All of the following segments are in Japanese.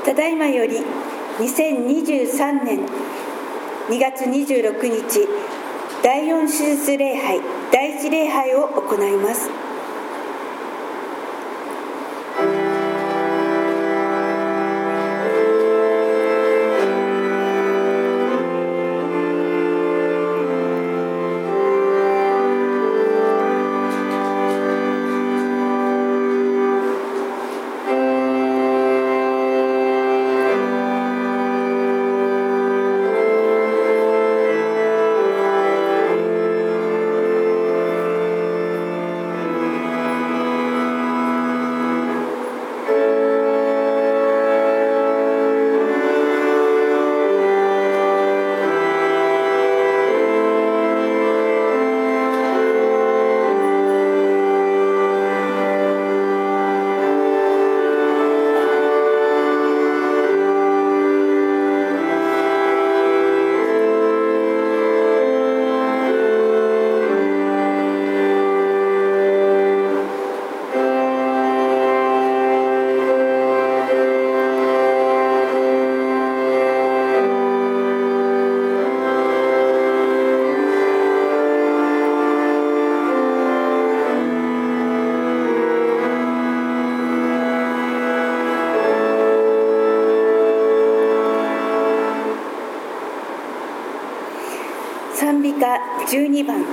ただいまより2023年2月26日第4手術礼拝第1礼拝を行います。賛美歌12番。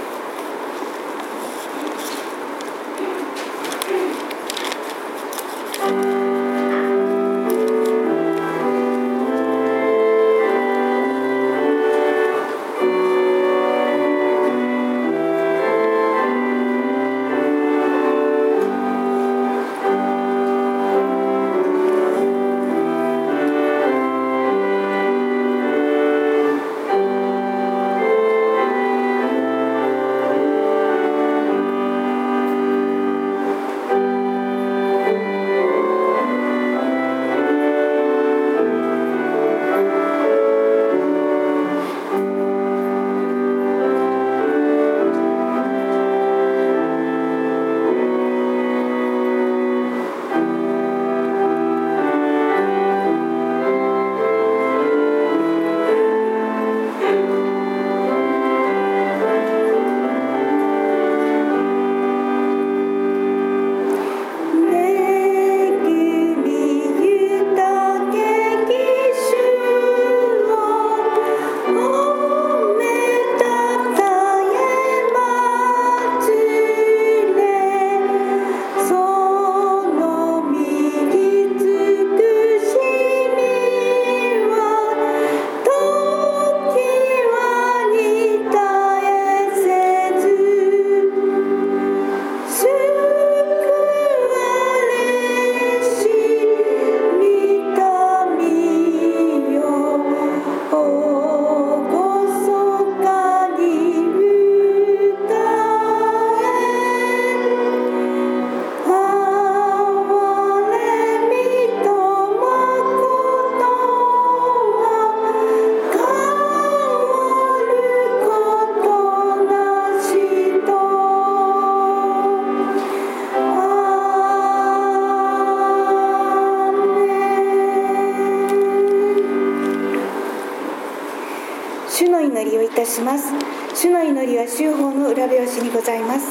主の祈りをいたします。主の祈りは修法の裏表紙にございます。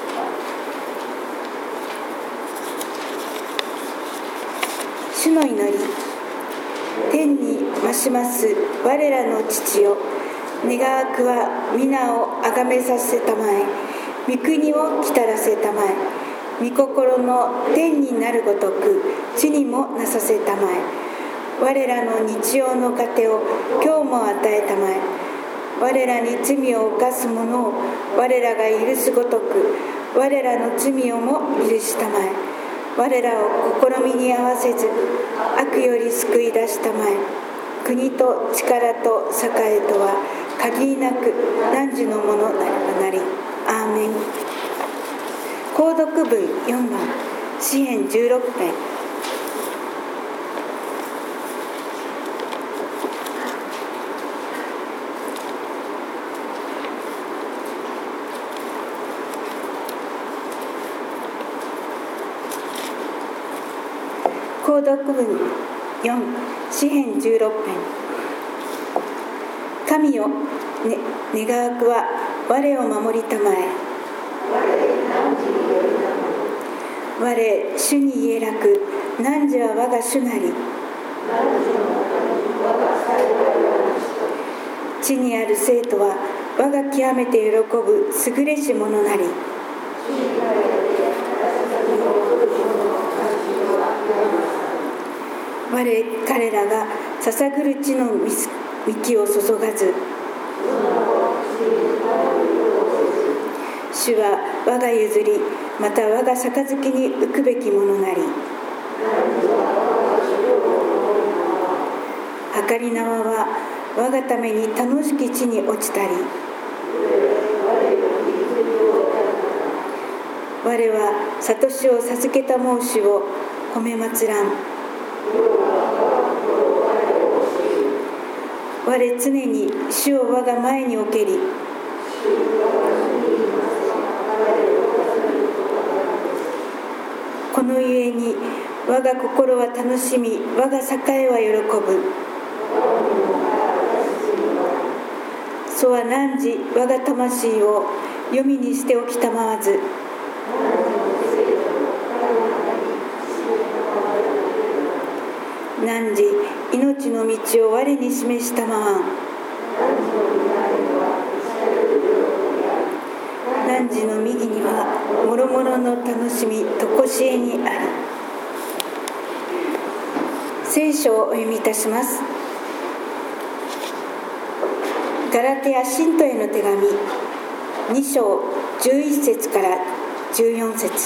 主の祈り。天に増します我らの父よ、願わくは皆をあがめさせたまえ、御国を来たらせたまえ、御心の天になるごとく地にもなさせたまえ、我らの日曜の糧を今日も与えたまえ、我らに罪を犯す者を我らが許すごとく我らの罪をも許したまえ、我らを試みに合わせず悪より救い出したまえ、国と力と栄とは限りなく汝のものなればなり。アーメン。購読文4番、詩編16編。購読文 4、詩編16編。神よ、願わくは我を守りたまえ。我、主に家楽、汝は我が主なり。地にある生徒は我が極めて喜ぶ優れし者なり。彼らが捧ぐる地の幹を注がず、主は我が譲り、また我が杯に浮くべきものなり。計り縄は我がために楽しき地に落ちたり、我は諭しを授けた申しを褒め祭らん。我常に主を我が前に置けり、このゆえに我が心は楽しみ、我が栄は喜ぶ。そは汝我が魂を黄泉にしておきたまわず、汝命の道を我に示したまわん。汝の右にはもろもろの楽しみとこしえにあり。聖書をお読みいたします。ガラテヤ信徒への手紙2章11節から14節。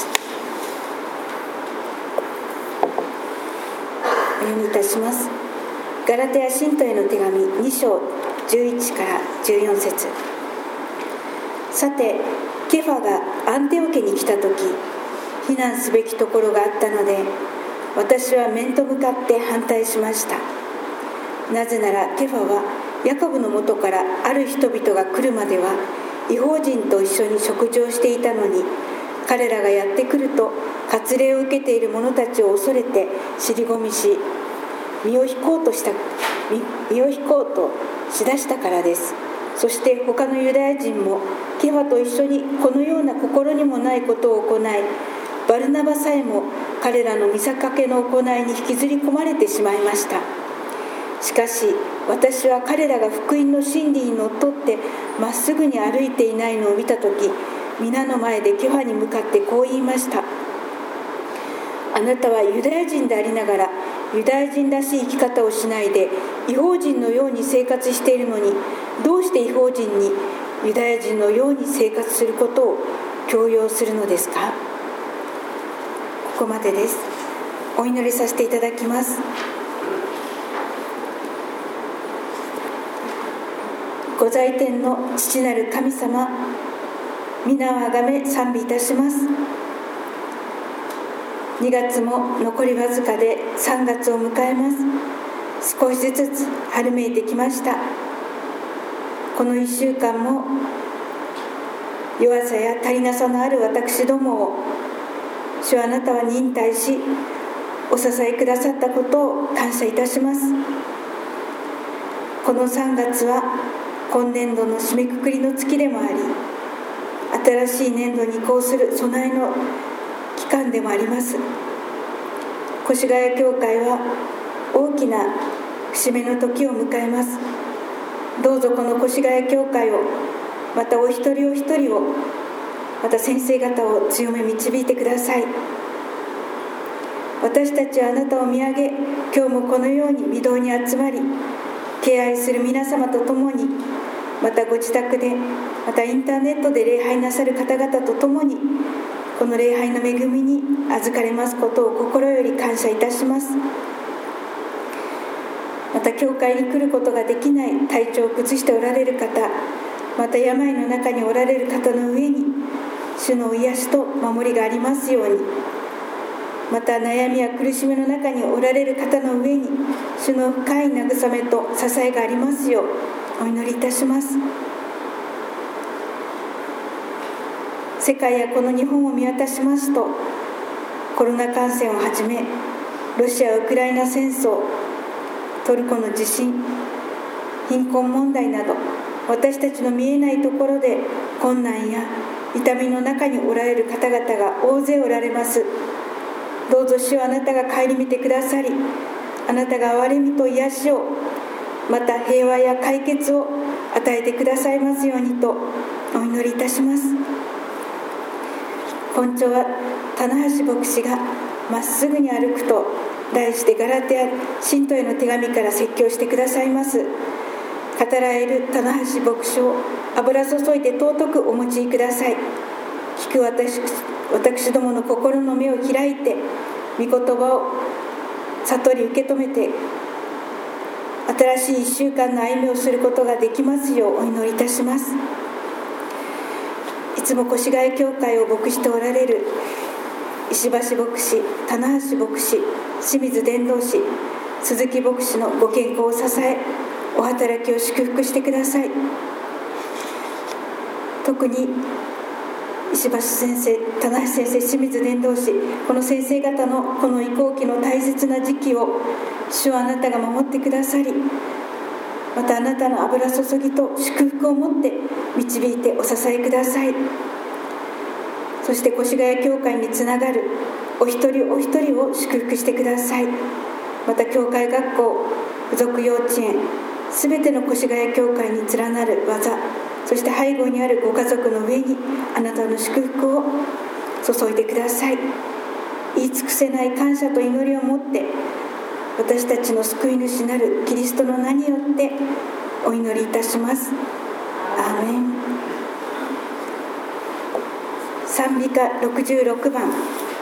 お読みいたします。ガラテヤ信徒への手紙2章11から14節。さて、ケファがアンテオ家に来たとき、非難すべきところがあったので、私は面と向かって反対しました。なぜならケファはヤコブのもとからある人々が来るまでは異邦人と一緒に食事をしていたのに、彼らがやってくると割礼を受けている者たちを恐れて尻込みし、身を引こうとしだしたからです。そして他のユダヤ人もケファと一緒にこのような心にもないことを行い、バルナバさえも彼らの見せかけの行いに引きずり込まれてしまいました。しかし私は彼らが福音の真理にのっとってまっすぐに歩いていないのを見たとき、皆の前でケファに向かってこう言いました。あなたはユダヤ人でありながらユダヤ人らしい生き方をしないで異邦人のように生活しているのに、どうして異邦人にユダヤ人のように生活することを強要するのですか。ここまでです。お祈りさせていただきます。御在天の父なる神様、皆をあがめ賛美いたします。2月も残りわずかで3月を迎えます。少しずつ春めいてきました。この1週間も弱さや足りなさのある私どもを主はあなたは忍耐しお支えくださったことを感謝いたします。この3月は今年度の締めくくりの月でもあり、新しい年度に移行する備えの期間でもあります。越谷教会は大きな節目の時を迎えます。どうぞこの越谷教会を、またお一人お一人を、また先生方を強め導いてください。私たちはあなたを見上げ、今日もこのように御堂に集まり、敬愛する皆様と共に、またご自宅で、またインターネットで礼拝なさる方々と共に、この礼拝の恵みに預かれますことを心より感謝いたします。また教会に来ることができない、体調を崩しておられる方、また病の中におられる方の上に主の癒しと守りがありますように、また悩みや苦しみの中におられる方の上に主の深い慰めと支えがありますようお祈りいたします。世界やこの日本を見渡しますと、コロナ感染をはじめロシア・ウクライナ戦争、 トルコの地震、貧困問題など、私たちの見えないところで困難や痛みの中におられる方々が大勢おられます。どうぞ主はあなたが顧みてくださり、あなたが憐れみと癒しを、また平和や解決を与えてくださいますようにとお祈りいたします。今朝は棚橋牧師がまっすぐに歩くと題してガラテア信徒への手紙から説教してくださいます。語られる棚橋牧師を油注いで尊くお持ちください。聞く私どもの心の目を開いて、御言葉を悟り受け止めて、新しい1週間の歩みをすることができますようお祈りいたします。いつも越谷教会を牧しておられる石橋牧師、棚橋牧師、清水伝道師、鈴木牧師のご健康を支え、お働きを祝福してください。特に石橋先生、棚橋先生、清水伝道師、この先生方のこの移行期の大切な時期を主はあなたが守ってくださり、またあなたの油注ぎと祝福を持って導いてお支えください。そして越谷教会につながるお一人お一人を祝福してください。また教会学校、附属幼稚園、すべての越谷教会に連なる技、そして背後にあるご家族の上にあなたの祝福を注いでください。言い尽くせない感謝と祈りを持って、私たちの救い主なるキリストの名によってお祈りいたします。アーメン。賛美歌66番。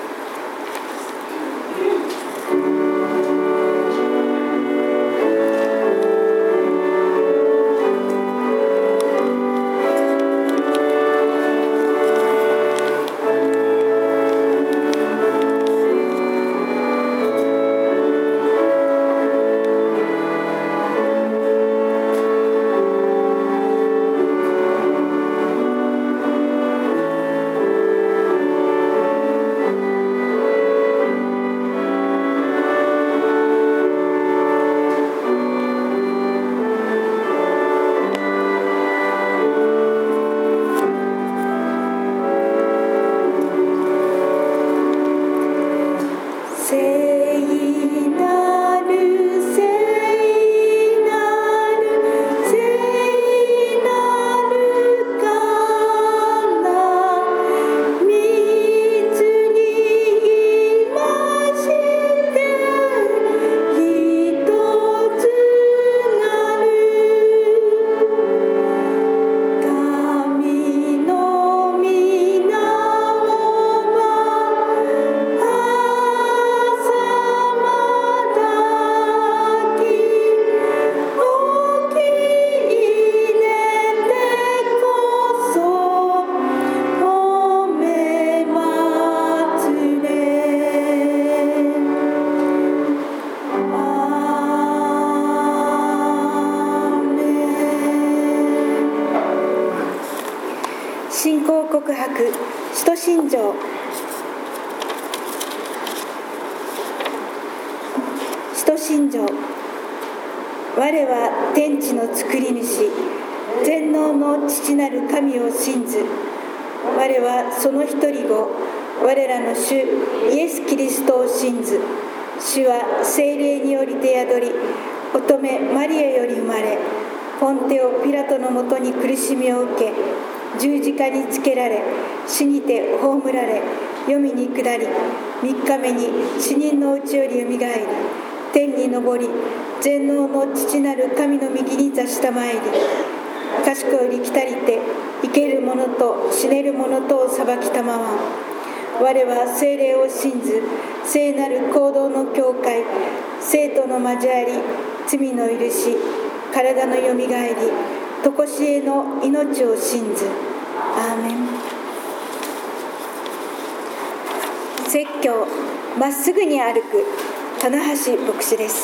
信仰告白、使徒信条。使徒信条。我は天地の作り主、全能の父なる神を信ず。我はその一人子、我らの主イエス・キリストを信ず。主は聖霊によりて宿り、乙女マリアより生まれ、ポンテオ・ピラトのもとに苦しみを受け、十字架につけられ、死にて葬られ、黄泉に下り、3日目に死人のうちよりよみがえり、天に昇り、全能の父なる神の右に座したまえり、賢より来たりて、生ける者と死ねる者とを裁きたまわん。我は聖霊を信ず、聖なる行動の教会、聖徒の交わり、罪の許し、体のよみがえり、とこしえの命を信ず。アーメン。説教、まっすぐに歩く、棚橋牧師です。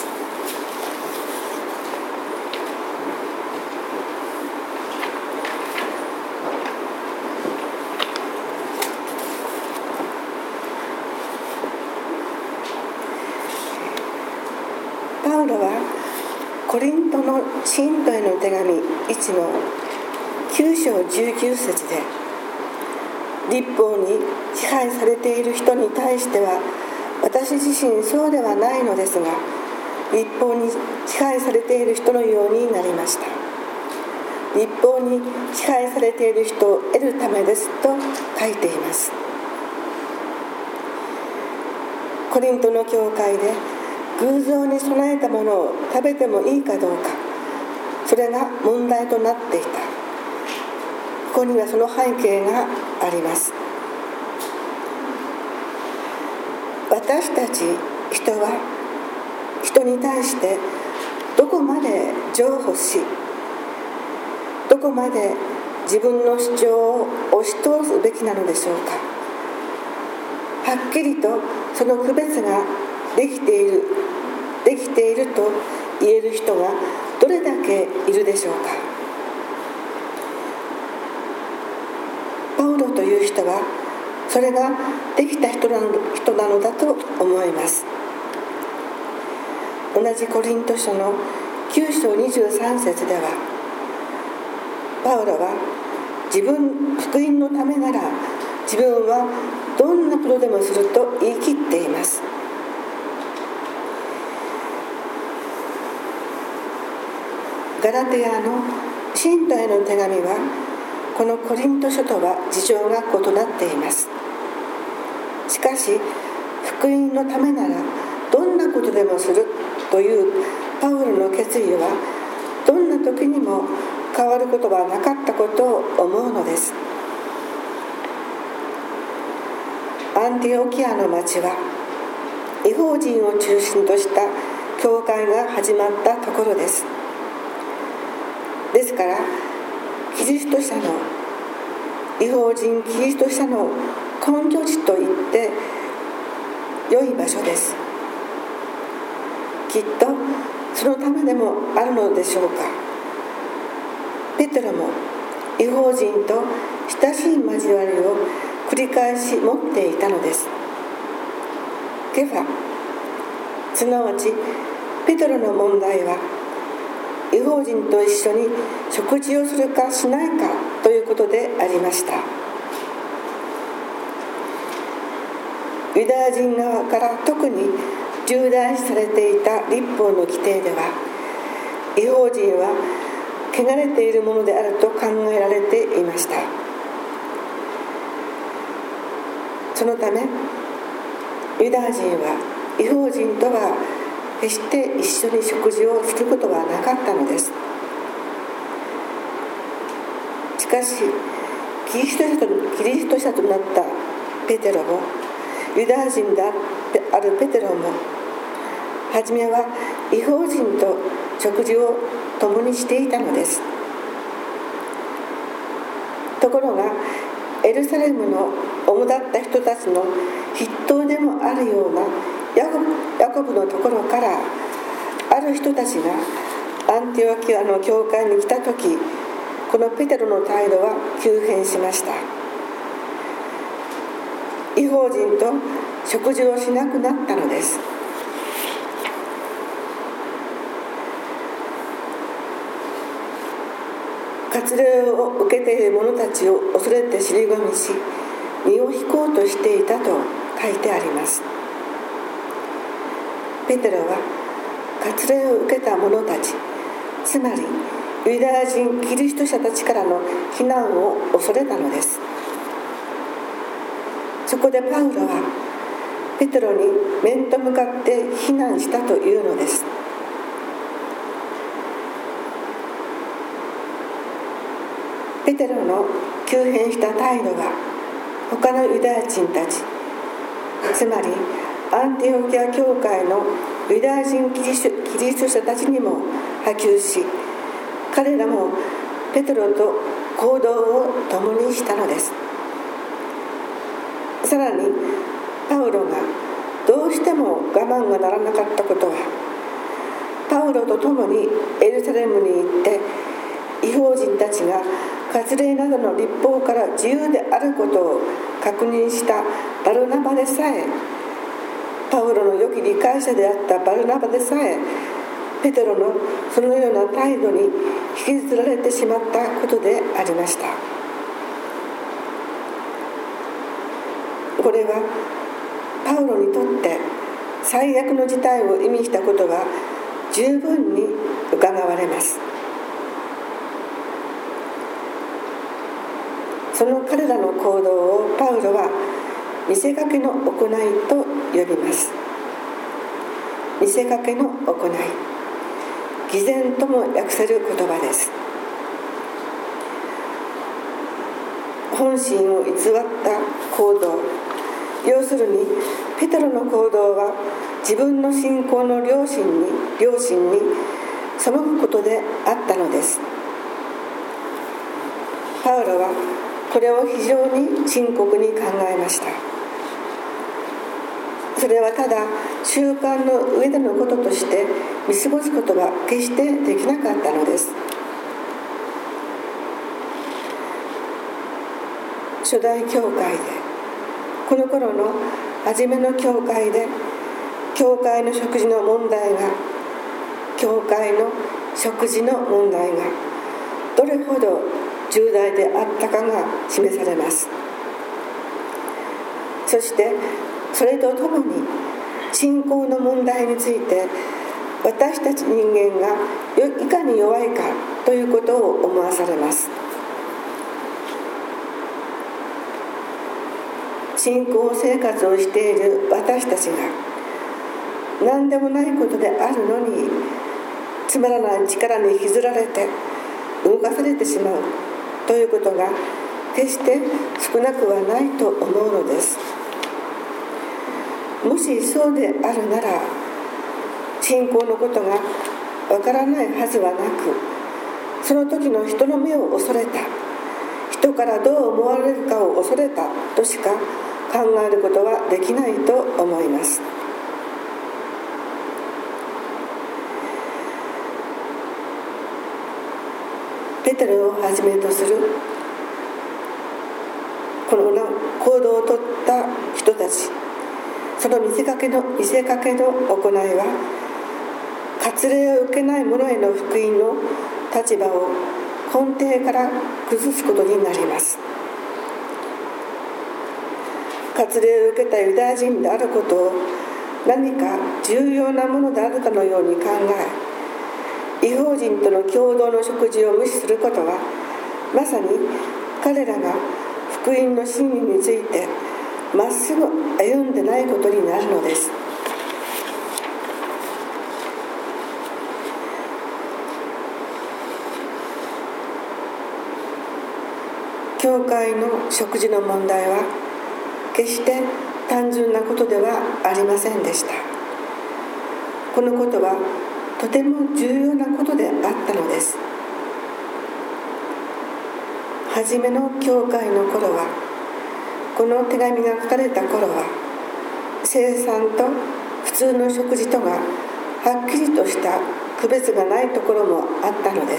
パウロはコリントの信徒への手紙1の9章19節で、律法に支配されている人に対しては私自身そうではないのですが、律法に支配されている人のようになりました。律法に支配されている人を得るためですと書いています。コリントの教会で偶像に備えたものを食べてもいいかどうか、それが問題となっていた。ここにはその背景があります。私たち人は人に対してどこまで譲歩し、どこまで自分の主張を押し通すべきなのでしょうか。はっきりとその区別ができていると言える人がどれだけいるでしょうか。パウロという人はそれができた人なのだと思います。同じコリント書の9章23節では、パウロは福音のためなら自分はどんなことでもすると言い切っています。ガラテヤの信徒への手紙はこのコリント書とは事情が異なっています。しかし福音のためならどんなことでもするというパウロの決意はどんな時にも変わることはなかったことを思うのです。アンティオキアの町は異邦人を中心とした教会が始まったところです。ですからキリスト者の異邦人キリスト者の根拠地と言って良い場所です。きっとそのためでもあるのでしょうか。ペテロも異邦人と親しい交わりを繰り返し持っていたのです。ケファ、すなわちペテロの問題は異邦人と一緒に食事をするかしないかということでありました。ユダヤ人側から特に重大視されていた律法の規定では、異邦人は汚れているものであると考えられていました。そのためユダヤ人は異邦人とは決して一緒に食事をすることはなかったのです。しかしキリスト者となったペテロもユダヤ人であるペテロも初めは異邦人と食事を共にしていたのです。ところがエルサレムの主だった人たちの筆頭でもあるようなヤコブのところからある人たちがアンティオキアの教会に来たとき、このペテロの態度は急変しました。異邦人と食事をしなくなったのです。割礼を受けている者たちを恐れて尻込みし、身を引こうとしていたと書いてあります。ペテロは割礼を受けた者たち、つまりユダヤ人キリスト者たちからの非難を恐れたのです。そこでパウロはペテロに面と向かって非難したというのです。ペテロの急変した態度が他のユダヤ人たち、つまりアンティオキア教会のユダヤ人キリスト者たちにも波及し、彼らもペテロと行動を共にしたのです。さらにパウロがどうしても我慢がならなかったことは、パウロと共にエルサレムに行って異邦人たちが割礼などの律法から自由であることを確認したバルナバでさえ、パウロの良き理解者であったバルナバでさえペテロのそのような態度に引きずられてしまったことでありました。これはパウロにとって最悪の事態を意味したことが十分に伺われます。その彼らの行動をパウロは見せかけの行いと呼びます。見せかけの行い、偽善とも訳せる言葉です。本心を偽った行動、要するにペテロの行動は自分の信仰の良心に背くことであったのです。パウロはこれを非常に深刻に考えました。それはただ習慣の上でのこととして見過ごすことは決してできなかったのです。初代教会で、この頃の初めの教会で、教会の食事の問題がどれほど重大であったかが示されます。そしてそれとともに信仰の問題について私たち人間がいかに弱いかということを思わされます。信仰生活をしている私たちが何でもないことであるのにつまらない力に引きずられて動かされてしまうということが決して少なくはないと思うのです。もしそうであるなら信仰のことがわからないはずはなく、その時の人の目を恐れた、人からどう思われるかを恐れたとしか考えることはできないと思います。ペテロをはじめとするこの行動をとった人たち、その見せかけの行いは割礼を受けない者への福音の立場を根底から崩すことになります。割礼を受けたユダヤ人であることを何か重要なものであるかのように考え、異邦人との共同の食事を無視することはまさに彼らが福音の真理についてまっすぐ歩んでないことになるのです。教会の食事の問題は決して単純なことではありませんでした。このことはとても重要なことであったのです。初めの教会の頃は、この手紙が書かれた頃は、聖餐と普通の食事とがはっきりとした区別がないところもあったのです。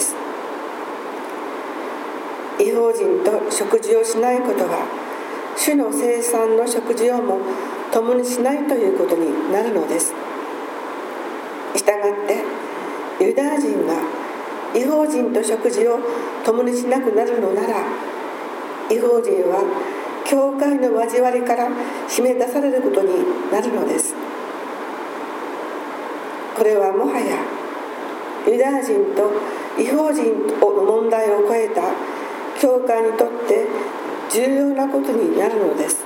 異邦人と食事をしないことは、主の聖餐の食事をも共にしないということになるのです。したがってユダヤ人が異邦人と食事を共にしなくなるのなら、異邦人は教会の交わりから締め出されることになるのです。これはもはやユダヤ人と異邦人の問題を超えた教会にとって重要なことになるのです。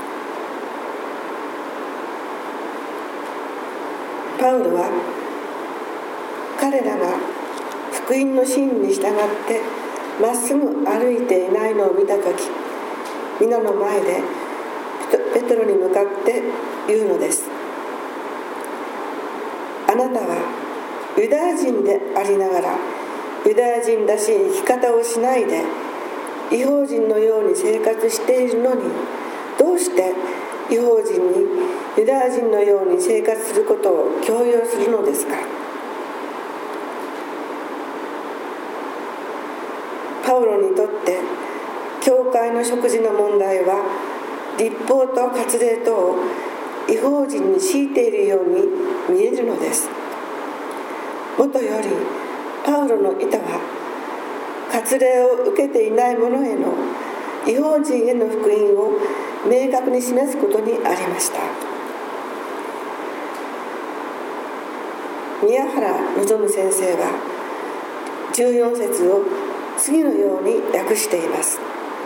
パウロは彼らが福音の真理に従ってまっすぐ歩いていないのを見たとき、皆の前でペテロに向かって言うのです。あなたはユダヤ人でありながらユダヤ人らしい生き方をしないで異邦人のように生活しているのに、どうして異邦人にユダヤ人のように生活することを強要するのですか。パウロにとって教会の食事の問題は律法と割礼とを異邦人に強いているように見えるのです。 もとよりパウロの意図は割礼を受けていない者への異邦人への福音を明確に示すことにありました。宮原望先生は14節を次のように訳しています。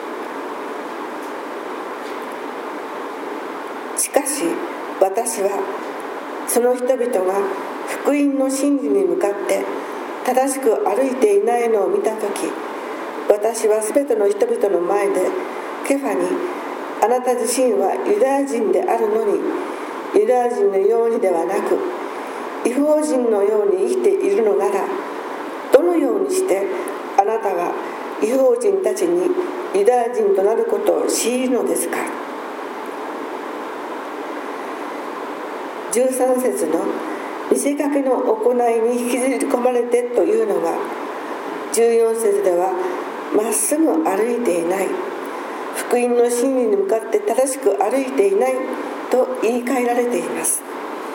しかし私はその人々が福音の真理に向かって正しく歩いていないのを見たとき、私はすべての人々の前でケファに、あなた自身はユダヤ人であるのにユダヤ人のようにではなく異邦人のように生きているのなら、どのようにしてあなたは異邦人たちにユダヤ人となることを強いるのですか。13節の見せかけの行いに引きずり込まれてというのは、14節ではまっすぐ歩いていない、福音の真理に向かって正しく歩いていないと言い換えられています。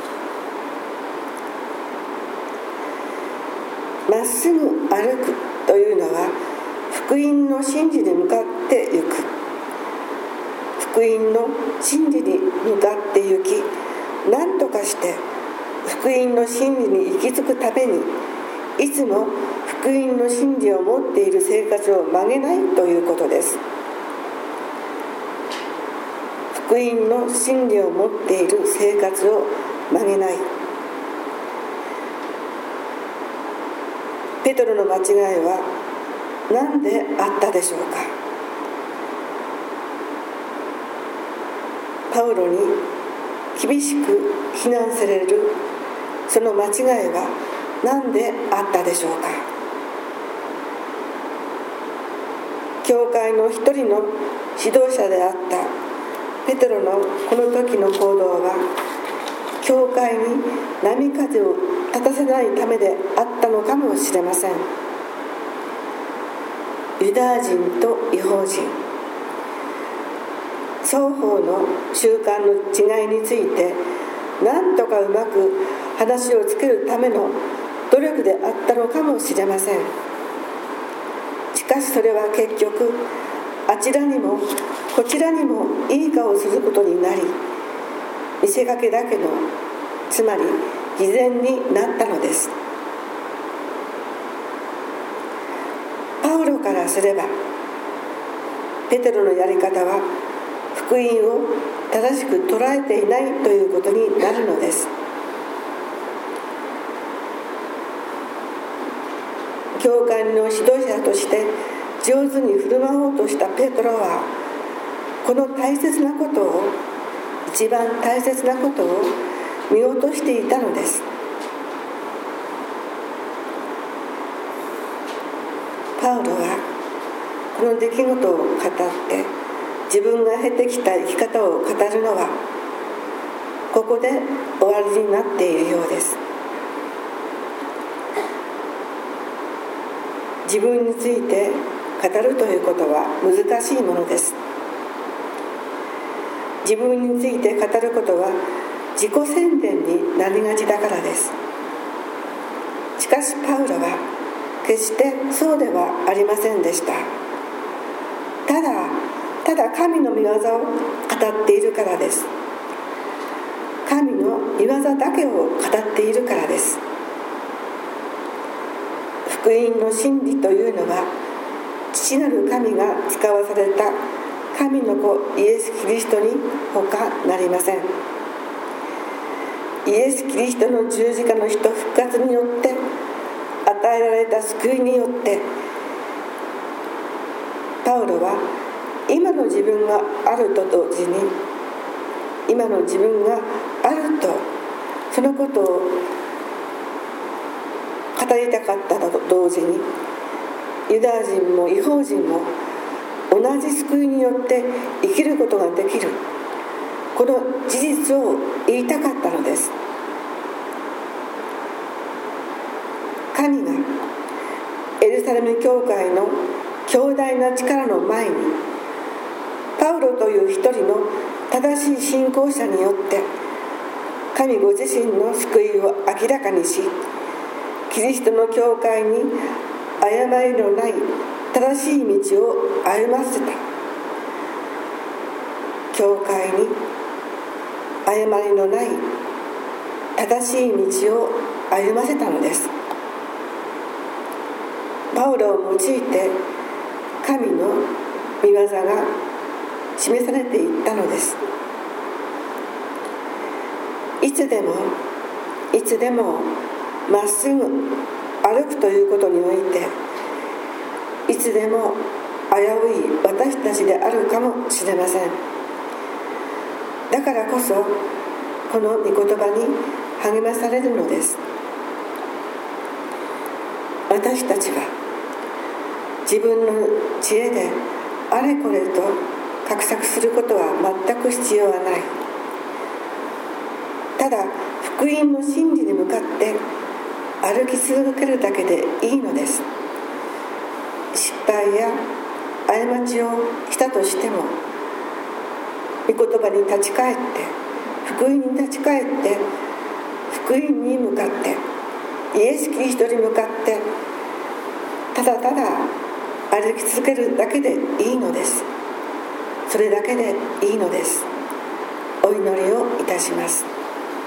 まっすぐ歩くというのは福音の真理に向かって行く、福音の真理に向かって行き、何とかして福音の真理に行き着くためにいつも福音の真理を持っている生活を曲げないということです。福音の真理を持っている生活を曲げない。ペトロの間違いは何であったでしょうか。パウロに厳しく非難されるその間違いは何であったでしょうか。教会の一人の指導者であったペテロのこの時の行動は、教会に波風を立たせないためであったのかもしれません。ユダヤ人と異邦人、双方の習慣の違いについて何とかうまく話をつけるための努力であったのかもしれません。しかしそれは結局あちらにもこちらにもいい顔をすることになり、見せかけだけの、つまり偽善になったのです。パウロからすればペテロのやり方は福音を正しく捉えていないということになるのです。教会の指導者として上手に振る舞おうとしたペテロは、この大切なことを、一番大切なことを見落としていたのです。パウロはこの出来事を語って自分が経てきた生き方を語るのはここで終わりになっているようです。自分について語るということは難しいものです。自分について語ることは自己宣伝になりがちだからです。しかしパウロは決してそうではありませんでした。ただ神の御業を語っているからです。神の御業だけを語っているからです。福音の真理というのは父なる神が使わされた神の子イエス・キリストに他なりません。イエス・キリストの十字架の死と復活によって与えられた救いによってパウロは今の自分があると同時に、今の自分があるとそのことを語りたかったと同時に、ユダヤ人も異邦人も同じ救いによって生きることができる、この事実を言いたかったのです。神がエルサレム教会の強大な力の前にパウロという一人の正しい信仰者によって神ご自身の救いを明らかにし、 キリストの教会に誤りのない正しい道を歩ませた。教会に誤りのない正しい道を歩ませたのです。パウロを用いて神の御業が示されていったのです。いつでもまっすぐ歩くということにおいて、いつでも危うい私たちであるかもしれません。だからこそこの御言葉に励まされるのです。私たちは自分の知恵であれこれと画策することは全く必要はない。ただ福音の真理に向かって歩き続けるだけでいいのです。失敗や過ちをしたとしても、御言葉に立ち返って、福音に立ち返って、福音に向かって、イエス・キリストに向かってただただ歩き続けるだけでいいのです。それだけでいいのです。お祈りをいたします。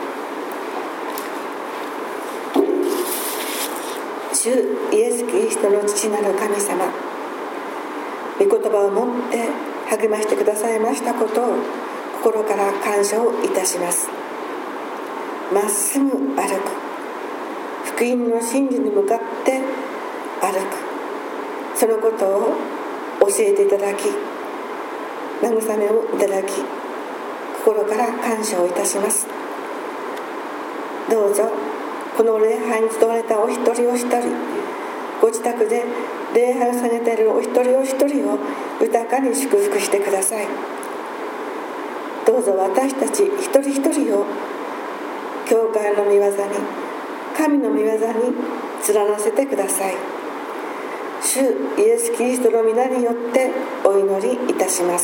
主イエス・キリストの父なる神様、御言葉をもって励ましてくださいましたことを心から感謝をいたします。まっすぐ歩く、福音の真理に向かって歩く、そのことを教えていただき、慰めをいただき、心から感謝をいたします。どうぞこの礼拝に集われたお一人お一人、ご自宅で礼拝をされているお一人お一人を豊かに祝福してください。どうぞ私たち一人一人を教会の御業に、神の御業に連なせてください。主イエス・キリストの皆によってお祈りいたします。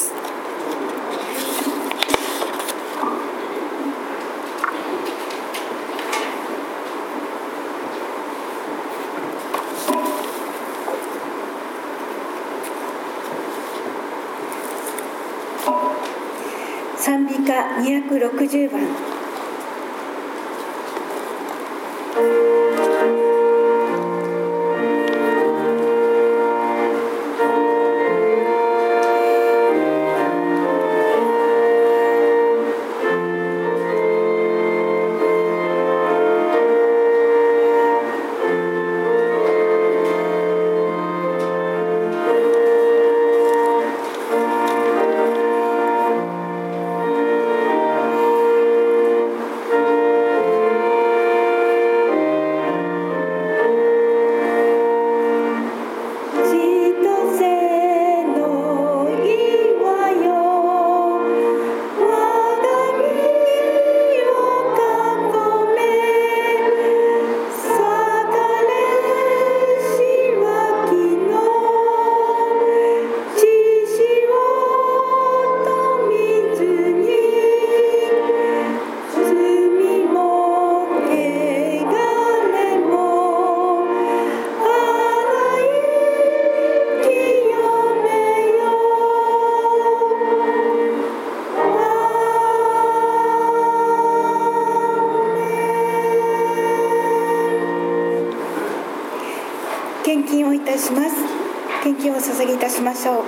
賛美歌260番。献金をいたします。献金をお捧げいたしましょう。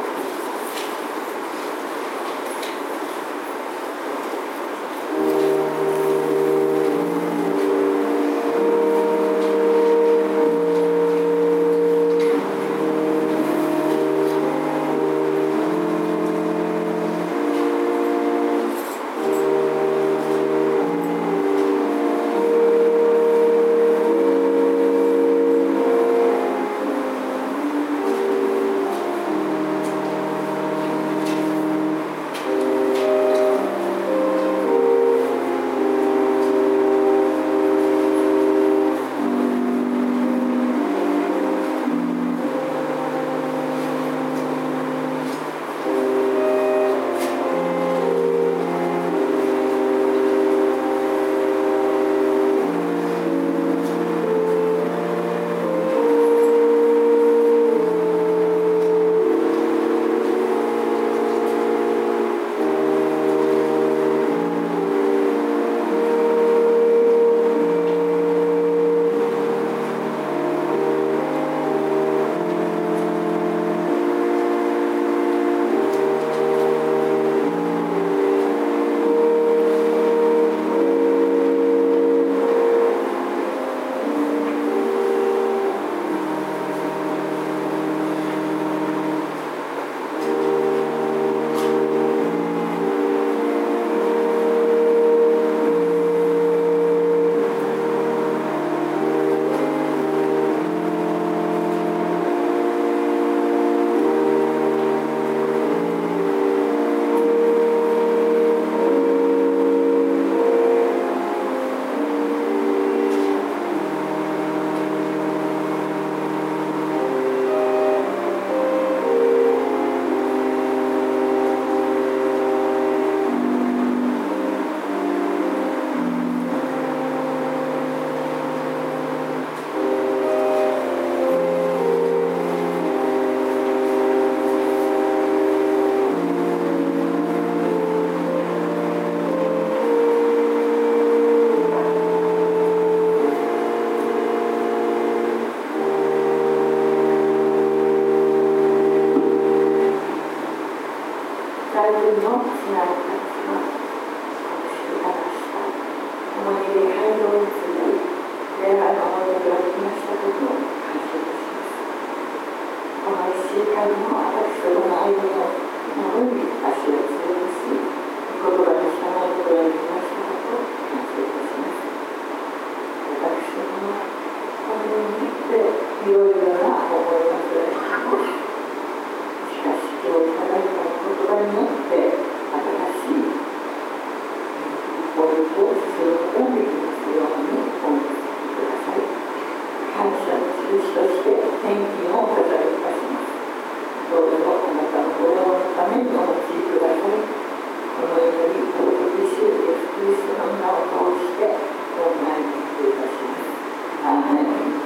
分のつながりが少し流した共に礼拝堂について礼拝の思い出ができましたことを感謝いたします。この1週間も私との間の守りに足を連れ出し、御言葉に従うことができましたことを感謝いたします。私どもはこのようにしていろいろな思いが連れてきます。しかし今日いただいた言葉によって新しい法律をすることができますようにお導きください。感謝の印として献金をお飾りいたします。どうぞあなたの御用のためにお持ちください。このように尊き主イエスキリストの名を通してお願いいたします。アーメン。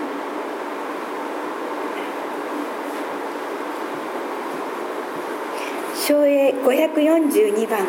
唱詠542番。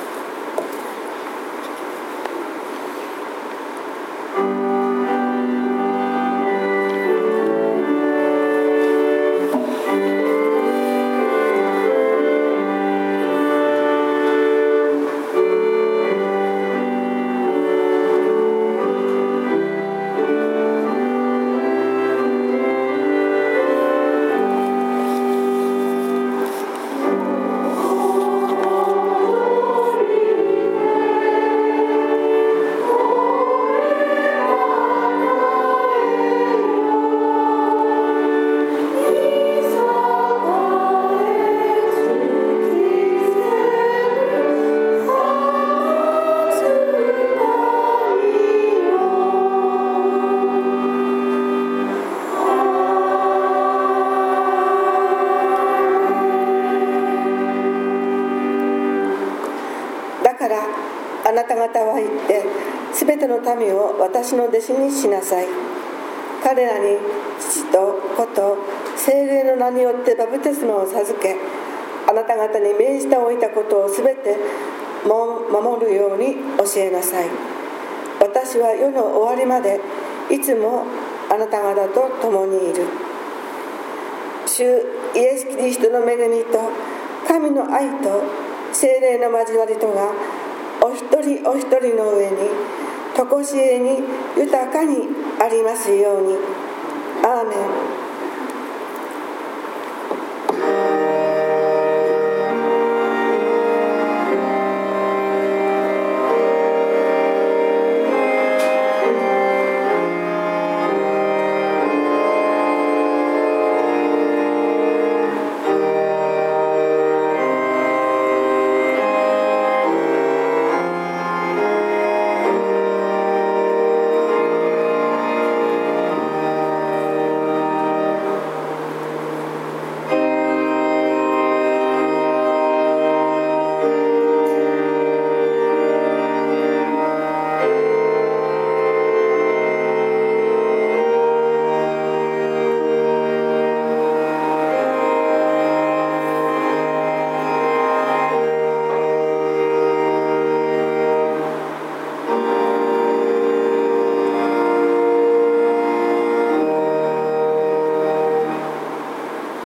あなた方は言ってすべての民を私の弟子にしなさい。彼らに父と子と聖霊の名によってバプテスマを授け、あなた方に命じておいたことをすべて守るように教えなさい。私は世の終わりまでいつもあなた方と共にいる。主イエス・キリストの恵みと神の愛と聖霊の交わりとがお一人お一人の上に常しえに豊かにありますように。アーメン。